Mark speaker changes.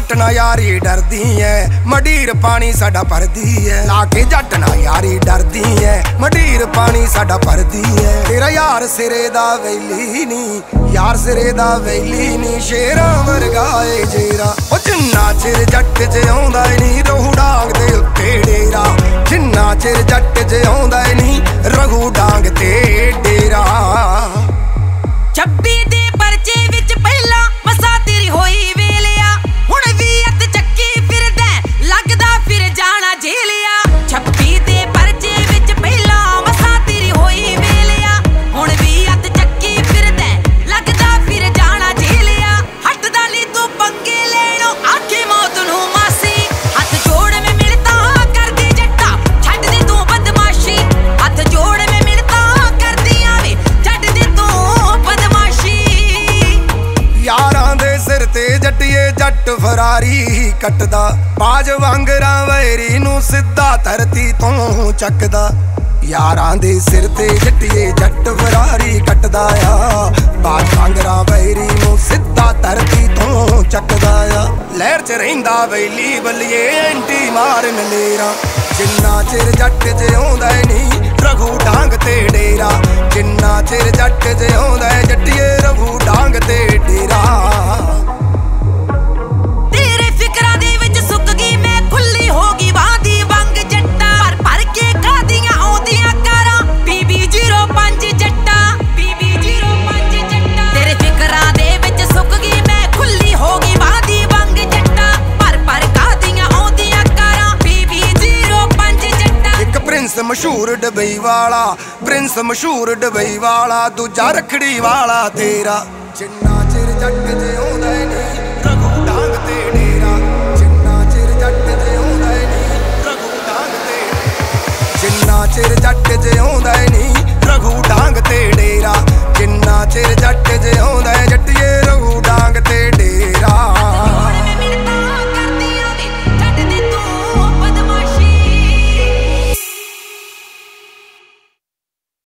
Speaker 1: जट ना यारी डरदी है, मडीर पानी साडा भरदी है। लाके जट ना यारी डरदी है, मडीर पानी साडा भरदी है। तेरा यार सिरे दा वैली नी, यार सिरे दा वैली नी, शेरां वर्गा ए जेरा। ओ जिन्ना चिर जट च आउंदा नी, रहू डांग दे उत्ते डेरा। जिन्ना चिर जट च आउंदा नी, रहू डांग ते डेरा।
Speaker 2: 26 ਦੇ ਪਰਚੇ ਵਿੱਚ ਪਹਿਲਾਂ ਮਸਾ ਤੇਰੀ ਹੋਈ ਵੇਲਿਆ, ਹੁਣ ਵੀ ਅੱਤ ਚੱਕੀ ਫਿਰਦਾ ਲੱਗਦਾ ਫਿਰ ਜਾਣਾ ਜੇਲਿਆ। 26 ਦੇ ਪਰਚੇ ਵਿੱਚ ਪਹਿਲਾਂ ਮਸਾ ਤੇਰੀ ਹੋਈ ਵੇਲਿਆ, ਹੁਣ ਵੀ ਅੱਤ ਚੱਕੀ ਫਿਰਦਾ ਲੱਗਦਾ ਫਿਰ ਜਾਣਾ ਜੇਲਿਆ। ਹੱਟਦਾ ਨੀ ਤੂੰ ਪੰਗੇ ਲੈਣੋਂ ਆਖੇ ਮੌਤ ਨੂੰ ਮਾਸੀ, ਹੱਥ ਜੋੜ ਮੈਂ ਮਿਲਦਾ ਕਰਦੀ ਜੱਟਾ ਛੱਡ ਦੇ ਤੂੰ ਬਦਮਾਸ਼ੀ। ਹੱਥ ਜੋੜ ਮੈਂ ਮਿਲਦਾ ਕਰਦੀ ਆਵੇ ਛੱਡ ਦੇ ਤੂੰ ਬਦਮਾਸ਼ੀ।
Speaker 1: यारां दे सिर ते जट्टिए जट फरारी कटदा, बाज वांगरा वैरी नूं सिद्धा धरती तों चकदा। यारां दे सिर ते जट्टिए जट फरारी कटदा आ, बाज वांगरा वैरी नूं सिद्धा धरती तों चकदा आ। लहर च रहिंदा वैली बल्लिए एंटी मारन लेरा। जिन्ना चिर जट च आउंदा नी, रघु डांग ते डेरा। जिन्ना चिर जट च आउंदा जट्टिए रघु डांग ते डेरा।
Speaker 2: तेरे फिकरां दे विच सुक गई मैं, खुली हो गई वादी वंग जट्टा। भर भर के खादियां आउंदियां कारां, बीबी 05 जट्टा, बीबी 05 जट्टा। तेरे फिकरां दे विच सुक गई मैं, खुली हो गई वादी वंग जट्टा। भर भर खादियां आउंदियां कारां, बीबी 05 जट्टा।
Speaker 1: एक प्रिंस मशहूर डबई वाला, प्रिंस मशहूर डबई वाला, दूजा रखड़ी वाला तेरा। जिन्ना चिर जट च आउंदा नी, रघु डांग ते डेरा। जिन्ना चिर जट च आउंदा नी, रघु डांग ते। जिन्ना चिर जट च आउंदा नी, रघु डांग ते डेरा। जिन्ना चिर जट च आउंदा जट्टिए रघु डांग ते डेरा।